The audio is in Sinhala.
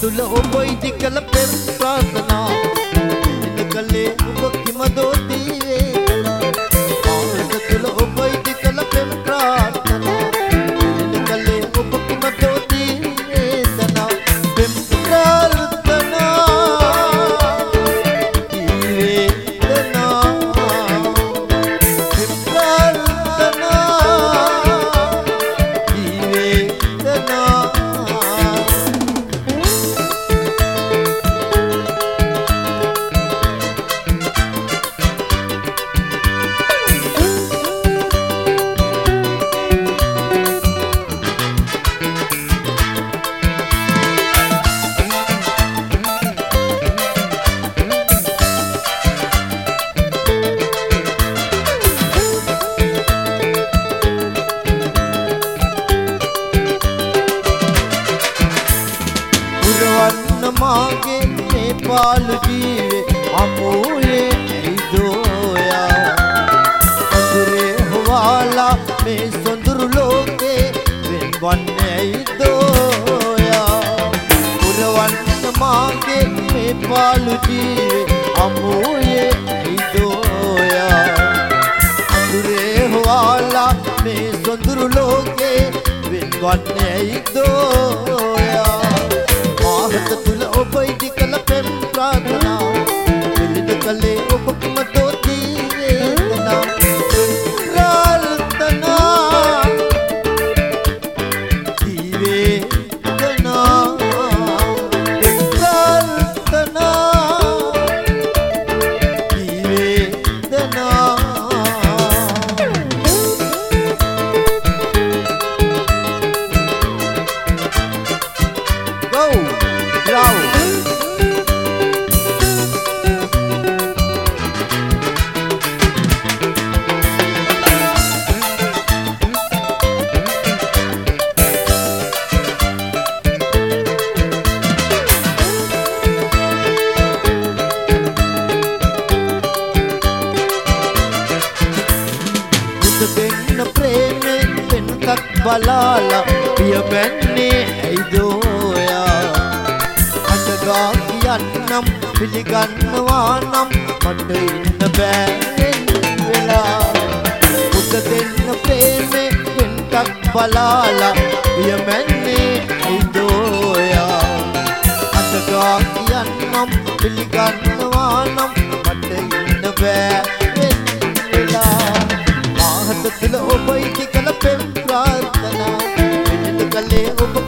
තුල ඔබ ඉදි කළ පෙම් ප්‍රාර්ථනා ඉන්න කලේ ඔබ කිමදෝ දීවේදනා මාහත තුල ඔබ ඉදි කළ පෙම් ප්‍රාර්ථනා ඉන්න කලේ ඔබ කිමදෝ දීවේදනා පෙම් ප්‍රාර්ථනා දීවේදනා පෙම් ප්‍රාර්ථනා දීවේදනා मागे में पाल जीवे अमूले दोया अंदरे हवाला में सुंदर लोके वन्ने दोया पुरवन मागे में पाल जीवे अमूले दोया अंदरे हवाला में सुंदर लोके वन्ने दोया माहत तुल ඔබ ඉදි කළ පෙම් ප්‍රාර්ථනා පිළිද කලේ ඔබ කිමදෝ දීවේදනා ප්‍රාර්ථනා දීවේදනා ප්‍රාර්ථනා දීවේදනා go Bravo. දෙන්න ප්‍රේමෙන් වෙනකක් බලාලා පියමැන්නේ ඇයිදෝයා අටගා කියන්නම් පිළිගන්නවා නම් මට ඉන්න බෑ වෙලා පුත දෙන්න ප්‍රේමෙන් වෙනකක් බලාලා පියමැන්නේ ඇයිදෝයා අටගා කියන්නම් පිළිගන්නවා නම් මට ඉන්න බෑ වෙලා माहत तुल ඔබ ඉදි කළ පෙම් ප්‍රාර්ථනා පිළිද කලේ ඔබ